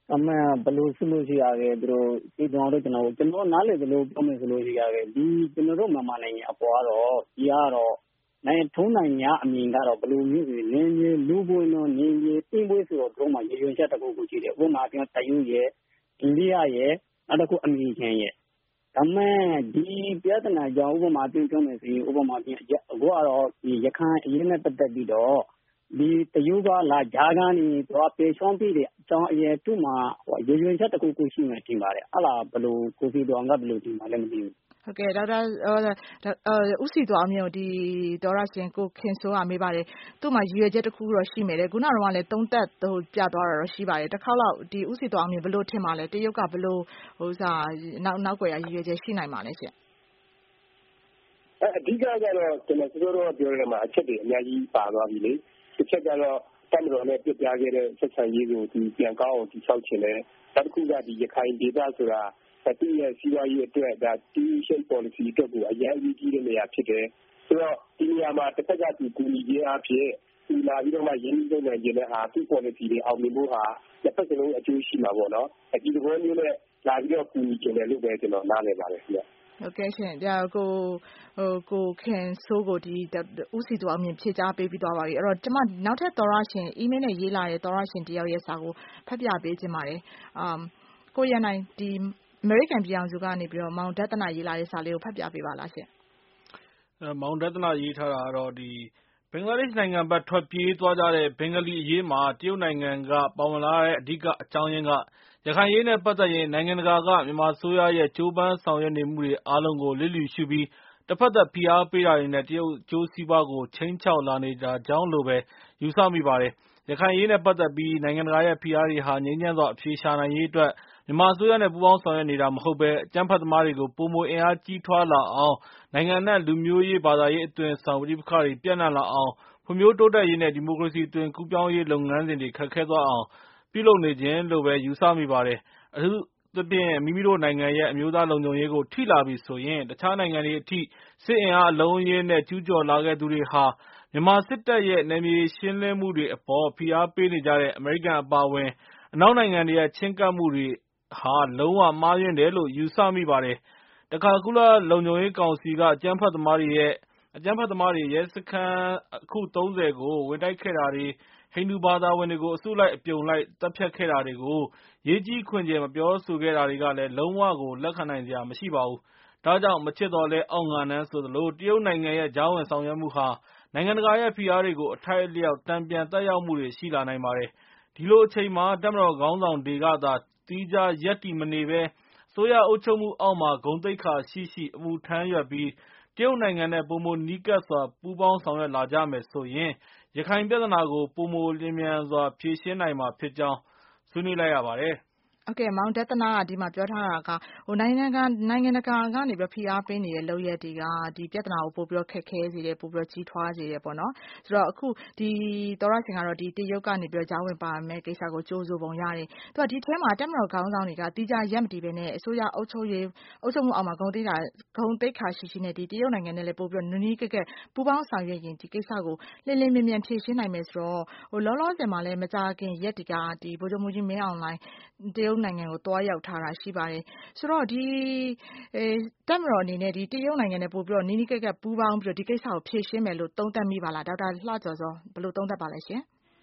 အမှန်ဘလို့ဆိုလို့ရှိရတယ်သူတို့ဒီတော်တို့ကျွန်တော်နားလေဘလို့ပြောမယ်ဆိုလို့ရှိရတယ်ဒီကျွန်တော်တို့မြန်မာနိုင်ငံအပေါ်ကတော့ဒီကတော့နိုင်ထုံးနိုင်ညာအမြင်ကတော့ဘလို့မျိုးဆိုရင်နင်းလူပွင့်တော့နင်းကြီးတင်းပွေးဆိုတော့တို့မှရေရွှင်ချက်တစ်ခုကိုကြည့်တယ်ဥပမာပြောတရုတ်ရဲ့အိန္ဒိယရဲ့နောက်တစ်ခုအမေရိကန်ရဲ့ဒါမှဒီပြဿနာကြောင့်ဥပမာပြောမယ်ဆိုရင်ဥပမာပြန်အခုကတော့ဒီရခိုင်အရေးနဲ့ပတ်သက်ပြီးတော့ဒီတရုတ်ကလာဂျာကန်နေတော့ပေချောင်းပြီးတဲ့အကြောင်းအရာသူ့မှာရေရွှင်ချက်တစ်ခုကိုရှိမှတင်ပါတယ်အဲ့လားဘလို့ကိုစီတော်ကဘလို့တင်ပါလဲမသိဘူးဟုတ်ကဲ့ဒေါက်တာဦးစီတော်အမြင့်ဒီဒေါ်ရရှင်ကိုခင်ဆိုးကမေးပါတယ်သူ့မှာရည်ရွယ်ချက်တစ်ခုတော့ရှိမယ်လေခုနကတော့လည်းသုံးသက်ပြသွားတာတော့ရှိပါတယ်တစ်ခါတော့ဒီဦးစီတော်အမြင့်ဘလို့ထင်ပါလဲတရုတ်ကဘလို့နောက်ွယ်ရည်ရွယ်ချက်ရှိနိုင်ပါလဲရှင်အဓိကကတော့ကျွန်တော်တို့ပြောရမှာအချက်တွေအများကြီးပါသွားပြီလေတစ်ချက်ကတော့တမတော်နဲ့ပြပြခဲ့တဲ့ဆက်ဆံရေးကိုဒီပြန်ကောင်းအောင်တိဆောက်ခြင်းနဲ့နောက်တစ်ခုကဒီရခိုင်ဒေသဆိုတာသူ့ရဲ့စီးပွားရေးအတွက်ဒါ tuition policy အတွက်ကိုအရင်အကြီးတဲ့နေရာဖြစ်တယ်ဆိုတော့ဒီနေရာမှာတစ်ခါကဒီကူညီရေးအဖြစ်ဒီလာပြီးတော့မှရင်းနှီးမြှုပ်နှံခြင်းနဲ့ဟာသူ့ policy တွေအောင်မြင်ဖို့ဟာတစ်ဖက်စလုံးအကျိုးရှိမှာပေါ့နော်ဒီသဘောမျိုးနဲ့လာပြီးတော့ကူညီခြင်းတယ်လို့ပဲကျွန်တော်နားလည်ပါတယ်ခင်ဗျဟုတ်ကဲ့ရှင်ဒါကိုခင်ဆိုးကိုဒီဦးစီတော်အမြင်ဖြေကြားပေးပြီးသွားပါပြီအဲ့တော့ကျွန်မနောက်ထပ်သောရရှင်အီးမေးလ်နဲ့ရေးလာတဲ့သောရရှင်တယောက်ရဲ့စာကိုဖတ်ပြပေးခြင်းပါတယ်ကိုရန်နိုင်ဒီအမေရိကန်ပြည်အောင်စုကနေပြီးတော့မောင်ဒဿနာရေးလာတဲ့စာလေးကိုဖတ်ပြပေးပါလားရှင်မောင်ဒဿနာရေးထားတာကတော့ဒီဘင်္ဂလားဒေ့ရှ်နိုင်ငံဘက်ထွက်ပြေးသွားကြတဲ့ဘင်္ဂလီအရေးမှာတရုတ်နိုင်ငံကပါဝင်လာတဲ့အဓိကအကြောင်းရင်းကရခိုင်ရေးနဲ့ပတ်သက်ရင်နိုင်ငံတကာကမြန်မာအစိုးရရဲ့ကြိုးပမ်းဆောင်ရွက်နေမှုတွေအားလုံးကိုလစ်လျူရှုပြီးတစ်ဖက်သက်ဖိအားပေးတာတွေနဲ့တရုတ်အကျိုးစီးပွားကိုခြိမ်းခြောက်လာနေတာကြောင့်လို့ပဲယူဆမိပါတယ်။ရခိုင်ရေးနဲ့ပတ်သက်ပြီးနိုင်ငံတကာရဲ့ဖိအားတွေဟာငြိမ်းချမ်းစွာအဖြေရှာနိုင်ရေးအတွက်မြန်မာအစိုးရနဲ့ပူးပေါင်းဆောင်ရွက်နေတာမဟုတ်ဘဲအကြမ်းဖက်သမားတွေကိုပိုမိုအင်အားကြီးထွားလာအောင်နိုင်ငံအနှံ့လူမျိုးရေးဘာသာရေးအသွင်ဆောင်ပဋိပက္ခတွေပြန့်နှံ့လာအောင်ဖွံ့ဖြိုးတိုးတက်ရေးနဲ့ဒီမိုကရေစီအသွင်ကူးပြောင်းရေးလုပ်ငန်းစဉ်တွေခက်ခဲသွားအောင်ပြုလုပ်နေခြင်းလို့ပဲယူဆမိပါတယ်။အထူးသဖြင့်မိမိတို့နိုင်ငံရဲ့အမျိုးသားလုံခြုံရေးကိုထိလာပြီဆိုရင်တခြားနိုင်ငံတွေအထိစစ်အင်အားအလုံးအရင်းနဲ့ကျူးကျော်လာခဲ့သူတွေဟာမြန်မာစစ်တပ်ရဲ့နယ်မြေရှင်းလင်းမှုတွေအပေါ်ဖိအားပေးနေကြတဲ့အမေရိကန်အပါအဝင်အနောက်နိုင်ငံတွေရဲ့ချဉ်းကပ်မှုတွေဟာလုံးဝမှားယွင်းတယ်လို့ယူဆမိပါတယ်။တခါကုလလုံခြုံရေးကောင်စီကအကြမ်းဖက်သမားတွေရဲစခန်းအခု 30 ကိုဝင်တိုက်ခဲ့တာတွေဟိန္ဒူဘာသာဝင်တွေကိုအစုလိုက်အပြုံလိုက်တပ်ဖြတ်ခဲ့တာတွေကိုရေးကြီးခွင်ကျယ်မပြောဆိုခဲ့တာတွေကလည်းလုံးဝကိုလက်ခံနိုင်စရာမရှိပါဘူး။ဒါကြောင့်မချစ်တော်လဲအောင့်ငါနန်းဆိုသလိုတရုတ်နိုင်ငံရဲ့ကြားဝင်ဆောင်ရွက်မှုဟာနိုင်ငံတကာရဲ့ဖိအားတွေကိုအထိုက်အလျောက်တန်ပြန်သက်ရောက်မှုတွေရှိလာနိုင်ပါတယ်။ဒီလိုအချိန်မှာတပ်မတော်ခေါင်းဆောင်တွေကသာသီးခြားရပ်တည်မနေဘဲအစိုးရအုပ်ချုပ်မှုအောက်မှာဂုဏ်သိက္ခာရှိရှိအမှုထမ်းရွက်ပြီးတရုတ်နိုင်ငံနဲ့ပိုမိုနီးကပ်စွာပူးပေါင်းဆောင်ရွက်လာကြမယ်ဆိုရင်ရခိုင်ပြဿနာကိုပိုမိုလျင်မြန်စွာဖြေရှင်းနိုင်မှာဖြစ်ကြောင်းဆွေးနွေးလိုက်ရပါတယ်။ဟုတ်ကဲ့မောင်ဒဿနာကဒီမှာပြောထားတာကနိုင်ငံတကာကနေပြီးဖိအားပေးနေတဲ့လုပ်ရက်တွေကဒီပြဿနာကိုပိုပြီးတော့ခက်ခဲစေတယ်ပိုပြီးတော့ကြီးထွားစေတယ်ပေါ့နော်ဆိုတော့အခုဒီသောရရှင်ကတော့ဒီတရုတ်ကနေပြီးတော့ကြားဝင်ပါမယ်ကိစ္စကိုကြိုးဆိုပုံရတယ်သူကဒီထဲမှာတက်မတော်ခေါင်းဆောင်တွေကတီးခြားရက်မတည်ပဲနဲ့အစိုးရအုပ်ချုပ်မှုအောက်မှာဂုဏ်သိက္ခာရှိရှိနဲ့ဒီတရုတ်နိုင်ငံနဲ့လည်းပို့ပြီးတော့နည်းကဲပူးပေါင်းဆောင်ရွက်ရင်ဒီကိစ္စကိုလင်းလင်းမြန်မြန်ဖြေရှင်းနိုင်မယ်ဆိုတော့လောလောဆယ်မှာလည်းမကြခင်ရက်တကဒီဗိုလ်ချုပ်မှုကြီးမင်းအောင်လှိုင်တရုတ်နိုင်ငံကိုတွားရောက်ထားတာရှိပါတယ်ဆိုတော့ဒီတက်မတော်အနေနဲ့ဒီတရုတ်နိုင်ငံနဲ့ပို့ပြီးတော့နီးနီးကပ်ပူးပေါင်းပြီးတော့ဒီကိစ္စကိုဖြေရှင်းမယ်လို့သုံးသပ်မိပါလားဒေါက်တာလှကျော်စောဘယ်လိုသုံးသပ်ပါလဲရှင်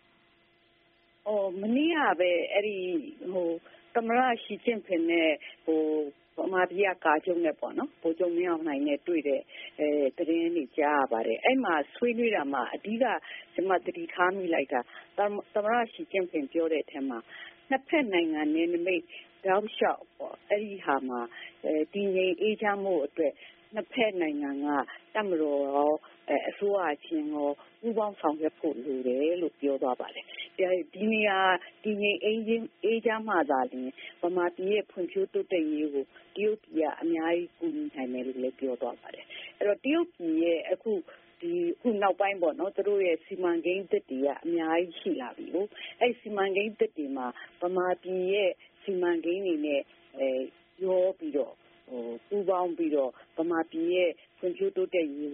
မနေ့ကပဲအဲ့ဒီသမရရှီကျင့်ဖင်နဲ့ဗမာပြည်ကကာချုပ်နဲ့ပေါ့နော်ဗိုလ်ချုပ်မင်းအောင်လှိုင်နဲ့တွေ့တဲ့သတင်းတွေကြားရပါတယ်အဲ့မှာဆွေးနွေးတာမှာအဓိကကျွန်မသတိထားမိလိုက်တာသမရရှီကျင့်ဖင်ပြောတဲ့အထက်မှာနှစ်ဖက်နိုင်ငံနဲ့နမိတ်တောက်လျှောက်ပေါ့အဲ့ဒီဟာမှာတည်ငြိမ်အေးချမ်းမှုအတွက်နှစ်ဖက်နိုင်ငံကတပ်မတော်ရောအစိုးရချင်းရောပူးပေါင်းဆောင်ရွက်ဖို့လိုတယ်လို့ပြောသွားပါတယ်ဒီနေရာတည်ငြိမ်အေးချမ်းမှသာလျှင်ဗမာပြည်ရဲ့ဖွံ့ဖြိုးတိုးတက်ရေးကိုတရုတ်ပြည်ကအများကြီးကူညီနိုင်မယ်လို့လည်းပြောသွားပါတယ်အဲ့တော့တရုတ်ပြည်ရဲ့အခုနောက်ပိုင်းပေါ့နော်သူတို့ရဲ့စီမံကိန်းသစ်တွေကအများကြီးရှိလာပြီလို့အဲ့စီမံကိန်းသစ်တွေမှာဗမာပြည်ရဲ့စီမံကိန်းတွေနဲ့ရောပြီးတော့ပူးပေါင်းပြီးတော့ဗမာပြည်ရဲ့ဖွံ့ဖြိုးတိုးတက်ရေးကိုစ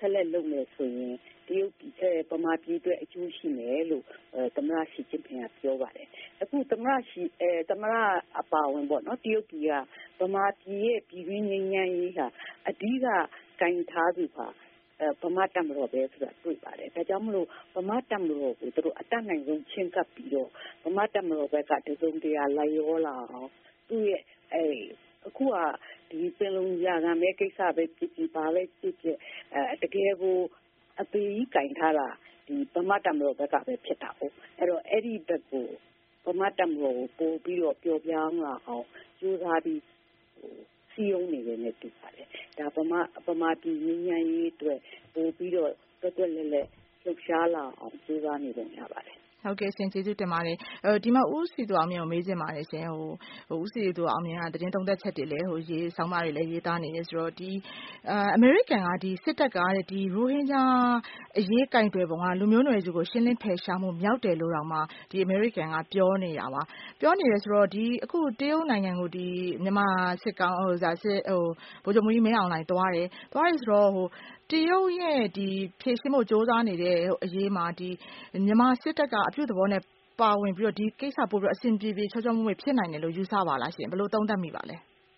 ဆက်လက်လုပ်မယ်ဆိုရင်တရုတ်ဗမာပြည်အတွက်အကျိုးရှိမယ်လို့သမ္မတရှီကျင်းပင်ကပြောပါတယ်အခုသမ္မတအပါဝင်ပေါ့နော်တရုတ်ပြည်ကဗမာပြည်ရဲ့ပြည်တွင်းငြိမ်းချမ်းရေးဟာအဓိကကင်ထားသူပါဗမာတပ်မတော်ပဲဆိုတာတွေ့ပါတယ်ဒါကြောင့်မလို့ဗမာတပ်မတော်ကိုသူတို့အတတ်နိုင်ဆုံးချင်းကပ်ပြီးတော့ဗမာတပ်မတော်ဘက်ကတစုံတရာလိုက်ရောလာအောင်သူ့ရဲ့အခုကဒီပင်လုံရကမဲ့ကိစ္စပဲဖြစ်ပါပဲဖြစ်တကယ်ကိုအပေကြီးကင်ထားတာဒီဗမာတပ်မတော်ဘက်ကပဲဖြစ်တာပေါ့အဲ့တော့အဲ့ဒီဘက်ကိုဗမာတပ်မတော်ကိုပို့ပြီးတော့ပျော်ပြောင်းလာအောင်ကြိုးစားပြီးစီယုံနေတယ်နဲ့တူပါတယ်ဒါဗမာပြည်ငြိမ်းချမ်းရေးအတွက်ပို့ပြီးတော့တွက်လက်လှုပ်ရှားလာအောင်ကြိုးစားနေပုံရပါတယ်ဟုတ်ကဲ့ရှင်ကျေးဇူးတင်ပါတယ်ဒီမှာဦးစီသူအောင်မြင့်ကိုမေးချင်ပါတယ်ရှင်ဦးစီသူအောင်မြင့်ကသတင်းသုံးသပ်ချက်တွေလည်းရေးဆောင်းပါးတွေလည်းရေးသားနေတယ်ဆိုတော့ဒီအမေရိကန်ကဒီစစ်တပ်ကဒီရိုဟင်ဂျာအရေးကင်တွယ်ပုံကလူမျိုးနွယ်စုကိုရှင်းလင်းဖယ်ရှားမှုမြောက်တယ်လို့တောင်မှဒီအမေရိကန်ကပြောနေတာပါပြောနေတယ်ဆိုတော့ဒီအခုတရုတ်နိုင်ငံကိုဒီမြန်မာစစ်ကောင်ဗိုလ်ချုပ်မှူးကြီးမင်းအောင်လှိုင်သွားတယ်ဆိုတော့တရုတ်ရဲ့ဒီဖြည့်ရှင်းဖို့ကြိုးစားနေတဲ့အရေးမှာဒီမြန်မာစစ်တပ်ကအပြုသဘောနဲ့ပါဝင်ပြီးတော့ဒီကိစ္စပို့ပြီးအဆင်ပြေပြေချောချောမွေ့ဖြစ်နိုင်တယ်လို့ယူဆပါလားရှင်ဘယ်လိုသုံးသပ်မိပါလဲ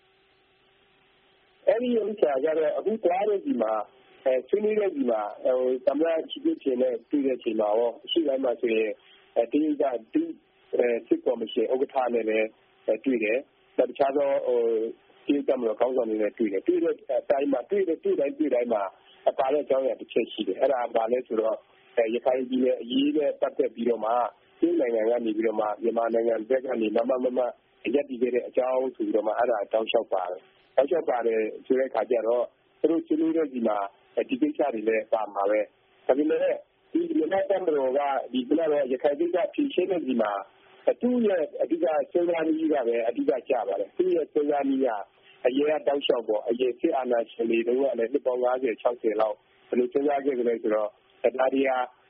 အဲ့ဒီဥစ္စာကြတော့အခုကြားတဲ့ဒီမှာဆွေးနွေးတဲ့ဒီမှာသမ္မတချီးကျူးခြင်းနဲ့တွေ့တဲ့ချိန်မှာရောအရှိတိုင်းမှာဆိုရင်တရုတ်ကစစ်ကော်မရှင်ဥက္ကဋ္ဌနဲ့လည်းတွေ့တယ်တခြားသောတရုတ်ကမလို့ကောင်းဆောင်တွေနဲ့တွေ့တယ်တွေ့တဲ့အတိုင်းမှာတွေ့တိုင်းမှာပါတဲ့အကြောင်းအရာတစ်ချက်ရှိတယ်အဲ့ဒါဘာလဲဆိုတော့ရခိုင်ပြည်နယ်အရေးနဲ့ပတ်သက်ပြီးတော့မှဒီနိုင်ငံကနေပြီးတော့မှမြန်မာနိုင်ငံဘက်ကနေမရက်တည်ခဲ့တဲ့အကြောင်းဆိုပြီးတော့မှအဲ့ဒါတောင်းလျှောက်ပါတယ်ဆိုတဲ့အခါကျတော့သူတို့ဆွေးနွေးတဲ့ဒီမှာဒီကိစ္စတွေလည်းပါမှာပဲဒါပေမဲ့ဒီမြန်မာတပ်မတော်ကဒီကတော့ရခိုင်ကိစ္စဖြေရှင်းတဲ့ဒီမှာသူ့ရဲ့အဓိကစဉ်းစားနည်းကပဲအဓိကကျပါတယ်သူ့ရဲ့စဉ်းစားနည်းကအရေးတောက်လျှောက်ပေါ့အရေးစစ်အာဏာရှင်တွေတော့လည်းနှစ်ပေါင်း50 60လောက်ဘယ်လိုစဉ်းစားခဲ့ကြလဲဆိုတော့ဒါတွေက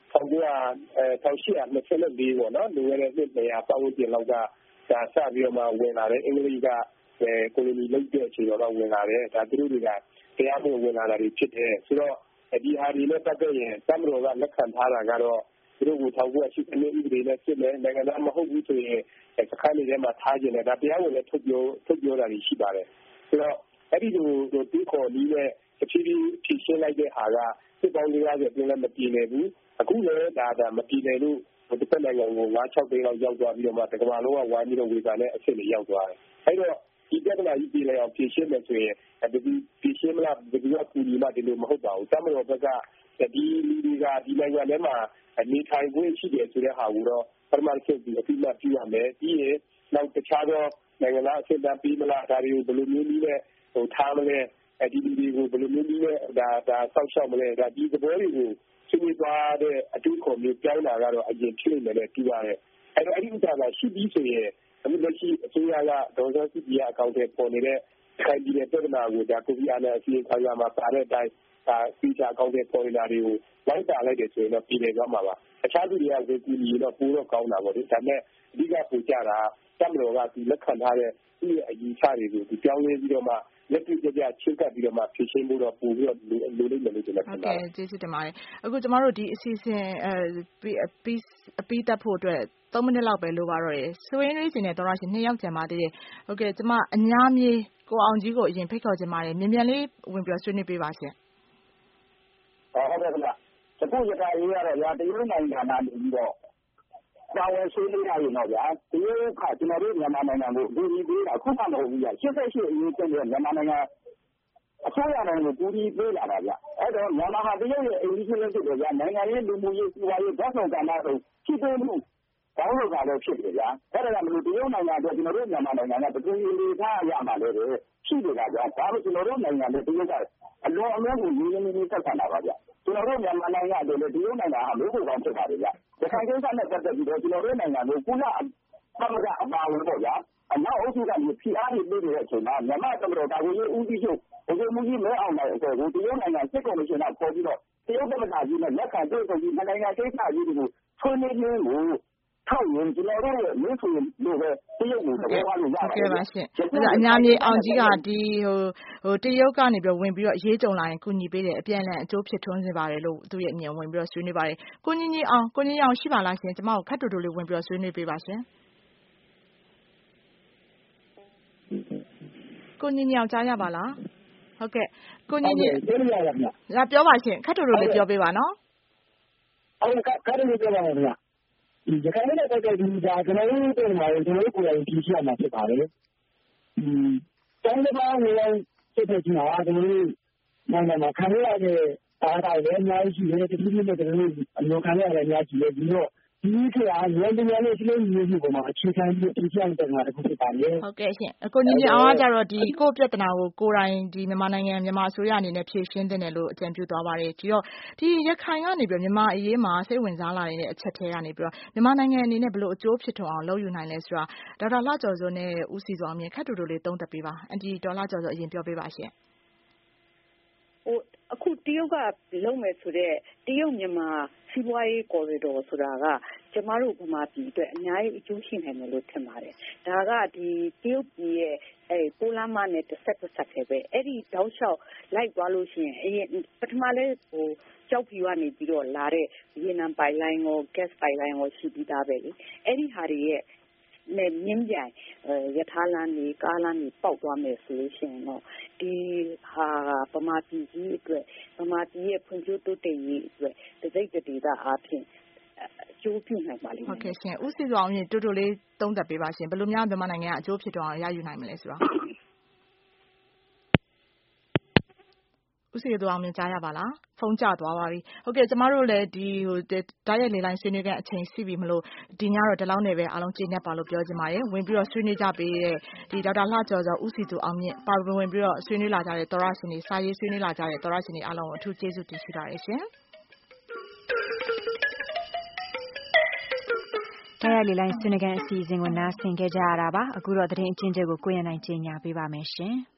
1824ပေါ့နော်လူငယ်တဲ့နှစ်200ပတ်ဝန်းကျင်လောက်ကဒါစပြီးတော့မှဝင်လာတယ်အင်္ဂလိပ်ကကိုလိုနီလုပ်တဲ့အချိန်တော့ဝင်လာတယ်ဒါသူတို့တွေကတရားမဝင်လာတာတွေဖြစ်တယ်ဆိုတော့ဒီဟာတွေနဲ့ပတ်သက်ရင်တပ်မတော်ကလက်ခံထားတာကတော့သူတို့ကို1980နှစ်ဥပဒေနဲ့စစ်မယ်နိုင်ငံသားမဟုတ်ဘူးဆိုရင်စခန်းတွေထဲမှာထားကျင်တယ်ဒါတရားဝင်လည်းထုတ်ပြောတာတွေရှိပါတယ်ဆိုတော့အဲ့ဒီလိုဒီခေါ်နည်းနဲ့တဖြည်းဖြည်းဖြည့်ရှင်းလိုက်တဲ့ဟာကစစ်ပေါင်း40ပြင်လည်းမပြေလည်ဘူးအခုလည်းဒါမပြေလည်လို့တစ်ဖက်နိုင်ငံကို5-6သိန်းလောက်ရောက်သွားပြီးတော့မှတကမ္ဘာလုံးကဝိုင်းပြီးတော့ဝေဖန်တဲ့အဆင့်တွေရောက်သွားတယ်အဲ့တော့ဒီပြဿနာကြီးပြေလည်အောင်ဖြည့်ရှင်းမယ်ဆိုရင်ဒီဖြည့်ရှင်းမလားဒီကကူညီမှဒီလိုမဟုတ်ပါဘူးတပ်မတော်ဘက်ကဒီလူတွေကဒီနိုင်ငံထဲမှာနေထိုင်ခွင့်ရှိတယ်ဆိုတဲ့ဟာကိုတော့ပထမဆုံးဒီအပြည့်အပြုရမယ်ပြီးရင်နောက်တခြားသောနိုင်ငံသားအဆင့်တန်းပြီးမလားဒါတွေကိုဘယ်လိုမျိုးနည်းနဲ့ထားမလဲဒီလူတွေကိုဘယ်လိုမျိုးနည်းနဲ့ဒါဆောက်ရှောက်မလဲဒါဒီသဘောတွေကိုဆွေးနွေးသွားတဲ့အတူခေါ်မျိုးပြောင်းလာကတော့အရင်ဖြစ်နေတယ်နဲ့ပြီးပါတယ်အဲ့တော့အဲ့ဒီဥစ္စာကရှိပြီးဆိုရင်အခုလက်ရှိအစိုးရကဒေါ်ဆောင်စုကြည်အကောင့်တွေပေါ်နေတဲ့ခိုင်ပြည်နယ်ပြည်နာကိုဒါကိုဗစ်နဲ့အစီအခံရမှာပါတဲ့အတိုင်းဒါစီချာအကောင့်တွေပေါ်နေတာတွေကိုလိုက်တာလိုက်တယ်ဆိုရင်တော့ပြည်နယ်သွားမှာပါအခြားသူတွေကဝေကူညီတော့ပိုတော့ကောင်းတာပေါ့လေဒါပေမဲ့အဓိကပူကြတာတပ်မတော်ကဒီလက်ခံထားတဲ့ဒီအယူဆတွေကိုဒီပြောင်းလဲပြီးတော့မှလက်တွေ့ကြချင်းကပ်ပြီးတော့မှဖြည့်ရှင်းဖို့တော့ပို့ပြီးတော့လိုလိမ့်မယ်လို့ကျွန်တော်ထင်ပါတယ်ဟုတ်ကဲ့ကျေးဇူးတင်ပါတယ်အခုကျမတို့ဒီအစီအစဉ်အပြီးတက်ဖို့အတွက်3မိနစ်လောက်ပဲလိုပါတော့တယ်ဆွေးနွေးခြင်းနဲ့တော်ရရှင်2ယောက်ကျန်ပါသေးတယ်ဟုတ်ကဲ့ကျမအများမြေကိုအောင်ကြီးကိုအရင်ဖိတ်ခေါ်ခြင်းပါတယ်မြန်မြန်လေးဝင်ပြီးဆွေးနွေးပေးပါရှင်ဟုတ်ကဲ့ခင်ဗျအခုရခိုင်ရေးကတော့ရာတရုတ်နိုင်ငံမှာနေပြီးတော့ပါဝင်ဆွေးနွေးရရင်တော့ဗျာတရုတ်ကကျွန်တော်တို့မြန်မာနိုင်ငံကိုအကူအညီပေးတာအခုမှမဟုတ်ဘူးဗျ88အရေးတက်တဲ့မြန်မာနိုင်ငံအစိုးရနိုင်ငံကိုကူညီပေးလာတာဗျအဲ့တော့မြန်မာဟာတရုတ်ရဲ့အိမ်ကြီးချင်းဖြစ်တယ်ဗျနိုင်ငံရေးလူမှုရေးစီးပွားရေးဓာတ်ဆောင်ကဏ္ဍတွေဖြစ်ပေးမှုကောင်းလို့ကလည်းဖြစ်တယ်ဗျအဲ့ဒါကမလို့တရုတ်နိုင်ငံအတွက်ကျွန်တော်တို့မြန်မာနိုင်ငံကတကူညီထားရမှာလေရှိတယ်ဗျဒါလို့ကျွန်တော်တို့နိုင်ငံနဲ့တရုတ်ကအလွန်အမင်းကိုရင်းရင်းနှီးနှီးဆက်ဆံတာပါဗျကျွန်တော်တို့မြန်မာနိုင်ငံအတွက်လည်းတရုတ်နိုင်ငံဟာလို့ကိုကောင်းဖြစ်ပါတယ်ဗျရခိုင်ကိစ္စနဲ့ပတ်သက်ပြီးတော့ကျွန်တော်တို့နိုင်ငံကိုကုလသမဂ္ဂအပါအဝင်ပေါ့ဗျာအနောက်အုပ်စုကနေဖိအားတွေပေးနေတဲ့အချိန်မှာမြန်မာသမ္မတတာဝန်ရေးဦးစီးချုပ်ဗိုလ်ချုပ်မှူးကြီးမဲအောင်လှိုင်အဖွဲ့ကိုတရုတ်နိုင်ငံစစ်ကော်မရှင်ကခေါ်ပြီးတော့တရုတ်သမ္မတကြီးနဲ့လက်ခံတွေ့ဆုံပြီးနိုင်ငံကိစ္စကြီးတွေကိုဆွေးနွေးရင်းကိုထောက်ရင်ကျွန်တော်တို့ရဲ့မြို့ဆိုလို့ပဲတရုတ်ကိုသဘောထားလို့ရပါတယ်ဟုတ်ကဲ့ပါရှင်အညာမြေအောင်ကြီးကဒီတရုတ်ကနေပြီးဝင်ပြီးတော့အရေးကြုံလာရင်ကူညီပေးတယ်အပြန်အလှန်အကျိုးဖြစ်ထွန်းစေပါတယ်လို့သူ့ရဲ့အမြင်ဝင်ပြီးတော့ဆွေးနွေးပါတယ်ကိုညီညီအောင်ရှိပါလားရှင်ကျမကိုခက်တူတူလေးဝင်ပြီးတော့ဆွေးနွေးပေးပါရှင်ကိုညီညီအောင်ကြားရပါလားဟုတ်ကဲ့ကိုညီညီပြောပါရှင်ခက်တူတူလေးပြောပေးပါနော်ဟုတ်ကဲ့ခက်တူတူပြောပါမယ်ဗျာရခိုင်နဲ့ပတ်သက်ပြီးဒါကျွန်တော်တို့တို့မှာကျွန်တော်တို့ကိုယ်တိုင်ကြည့်ရမှာဖြစ်ပါတယ်တောင်းတပါးဝင်စစ်တဲ့ကြီးဟာကျွန်တော်တို့နိုင်ငံမှာခံရတဲ့အားဒါလည်းအများကြီးရှိတယ်တတိယနဲ့ကျွန်တော်တို့အလိုခံရတဲ့အများကြီးလေပြီးတော့ဒီခေတ်ကဝန်ထမ်းတွေစလုံးမျိုးစုပေါ်မှာအခြေခံပြီးအကျဉ်းချတဲ့ငါတစ်ခုဖြစ်ပါတယ်ဟုတ်ကဲ့ရှင်ကိုညီညီအောင်ကကြတော့ဒီကိုပြဿနာကိုကိုယ်တိုင်ဒီမြန်မာနိုင်ငံမြန်မာအစိုးရအနေနဲ့ဖြေရှင်းတဲ့လို့အကြံပြုသွားပါတယ်ဒီတော့ဒီရခိုင်ကနေပြီးမြန်မာအရေးမှာစိတ်ဝင်စားလာတဲ့အချက်ထဲကနေပြီးတော့မြန်မာနိုင်ငံအနေနဲ့ဘယ်လိုအကျိုးဖြစ်ထွန်းအောင်လုပ်ယူနိုင်လဲဆိုတာဒေါက်တာလှကျော်စိုးနဲ့ဦးစီစောအောင်မြင်ခက်တူတူလေးသုံးသပ်ပေးပါအန်တီဒေါ်လှကျော်စိုးအရင်ပြောပေးပါရှင်အခုတရုတ်ကလုံးမယ်ဆိုတဲ့တရုတ်မြန်မာစီးပွားရေးကော်ရီဒိုဆိုတာကကျမတို့ဗမာပြည်အတွက်အများကြီးအကျိုးရှိနိုင်တယ်လို့ထင်ပါတယ်။ဒါကဒီတရုတ်ပြည်ရဲ့ပိုးလမ်းမနဲ့တစ်ဆက်ပဲပဲအဲ့ဒီတောက်လျှောက်လိုက်သွားလို့ရှိရင်အရင်ပထမလဲကြောက်ဖြူကနေပြီးတော့လာတဲ့ရေနံပိုက်လိုင်းကို gas ပိုက်လိုင်းကိုရှိပြီးသားပဲလေ။အဲ့ဒီဟာတွေရဲ့နဲ့မြင်းပြိုင်ရထားလမ်းတွေကားလမ်းတွေပေါက်သွားမယ်ဆိုလို့ရှိရင်တော့ဒီဟာဗမာပြည်ကြီးအတွက်ဗမာပြည်ရဲ့ဖွံ့ဖြိုးတိုးတက်ရေးအတွက်တစိတ်တဒေသအားဖြင့်အကျိုးပြုနိုင်ပါလိမ့်မယ်ဟုတ်ကဲ့ရှင်ဦးစီစောအောင်မြင်တူတူလေးသုံးသပ်ပေးပါရှင်ဘယ်လိုများမြန်မာနိုင်ငံကအကျိုးဖြစ်တော့ရယူနိုင်မလဲဆိုတော့ဦးစီစောအောင်မြင်ကြားရပါလားဖုန်းကျသွားပါပြီဟုတ်ကဲ့ကျမတို့လည်းဒီဓာတ်ရိုက်လေလိုင်းဆွေးနွေးတဲ့အချိန်ရှိပြီမလို့ဒီညတော့ဒီလောက်နဲ့ပဲအားလုံးကျေနပ်ပါလို့ပြောချင်ပါတယ်ဝင်ပြီးတော့ဆွေးနွေးကြပေးတဲ့ဒီဒေါက်တာလှကျော်စောဦးစီသူအောင်မြင့်ပါဝင်ပြီးတော့ဆွေးနွေးလာကြတဲ့သောရရှင်တွေစာရေးဆွေးနွေးလာကြတဲ့သောရရှင်တွေအားလုံးကိုအထူးကျေးဇူးတင်ရှိပါတယ်ရှင်တရားလေလိုင်းဆွေးနွေးခန်းအစီအစဉ်ကိုနားဆင်ခဲ့ကြရတာပါအခုတော့သတင်းအချင်းချင်းကိုကိုရနိုင်ကြေညာပေးပါမယ်ရှင်